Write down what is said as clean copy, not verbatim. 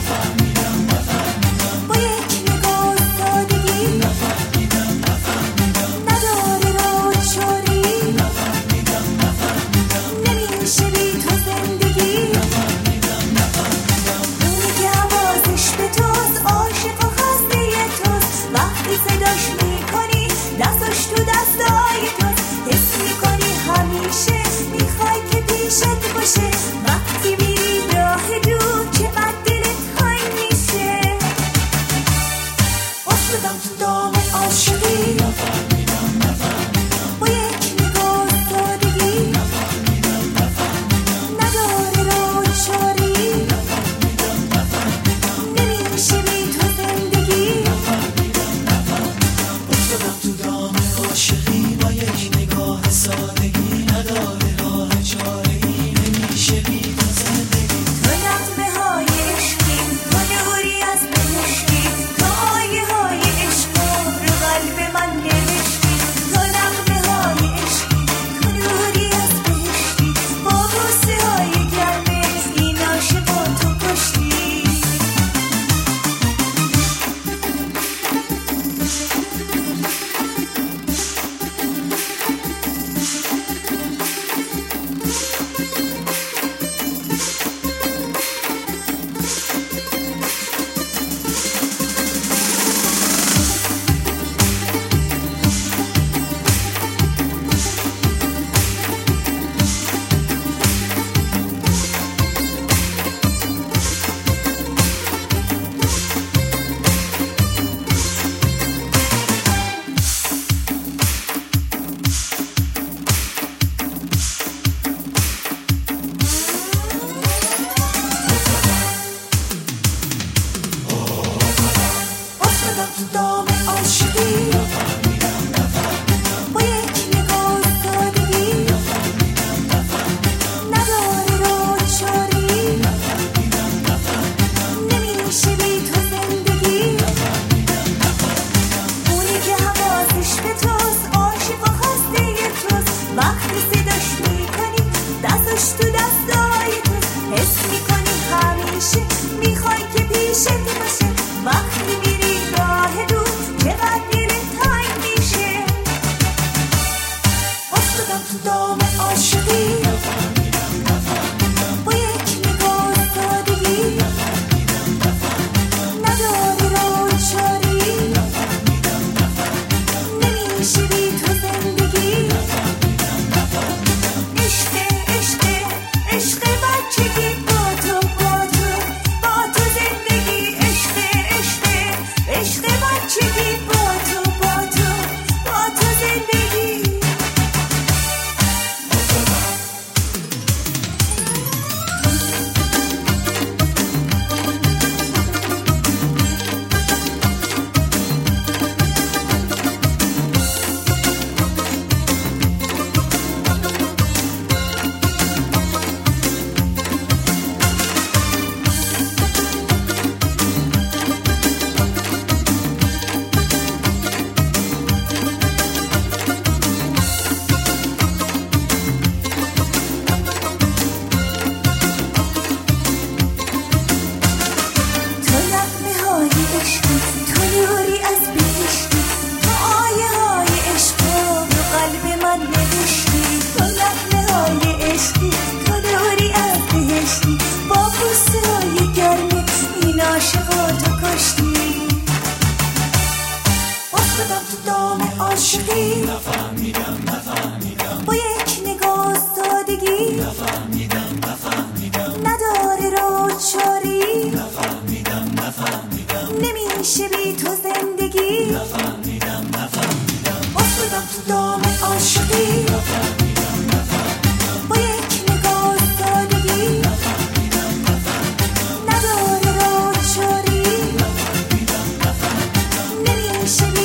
با یک نگاه سادگی نداره راه چاری، نمیشه بی تو زندگی. اونی که حواسش به توست، عاشق و خسته توست، وقتی صداش میکنی دستش تو دستای توست، حس میکنی همیشه میخوای که پیشت باشه، وقتی میری راه دور چقدر دلت تنگ میشه. افتادم تو دام عاشقی با یک نگاه سادگی نداره راه چاری، نمیشه بی تو زندگی. افتادم تو دام عاشقی با یک نگاه سادگی نداره راه چاره‌ای، نمیشه بی تو زندگی. تو نغمه های عشقی، تو نوری از بهشتی، تو آیه های عشق رو قلب من نوشتی. تو نغمه های عشقی، تو نوری از بهشتی، با بوسه های گرمه این عاشقا تو کشتی. افتادم تو دام عاشقی با یک نگاه سادگی نداره راه چاری، نمیشه بی تو زندگی. اونی که حواسش به توست، عاشق و خسته توست، وقتی صداش میکنی دستش تو دستای توست، حس میکنی همیشه میخوای که پیشت باشه، وقتی میری راه دور چقدر دلت تنگ میشه. افتادم تو دام عاشقی با یک نگاه سادگی نداره راه چاری، نمیشه بی تو زندگی. عشق عشق عشق بچگی با تو با تو با تو زندگی. عشق عشق عشق بچگی با تو با تو با تو زندگی. تو نغمه های عشقی، تو نوری از بهشتی، تو آیه های عشق رو قلب من نوشتی. تو نغمه های عشقی، تو نوری از بهشتی، با بوسه های گرمه این عاشقا تو کشتی. افتادم تو دام عاشقی با یک نگاه سادگی نداره راه چاری، نمیشه بی تو زندگی. افتادم تو دام عاشقی با یک نگاه سادگی نداره راه چاری، نمیشه بی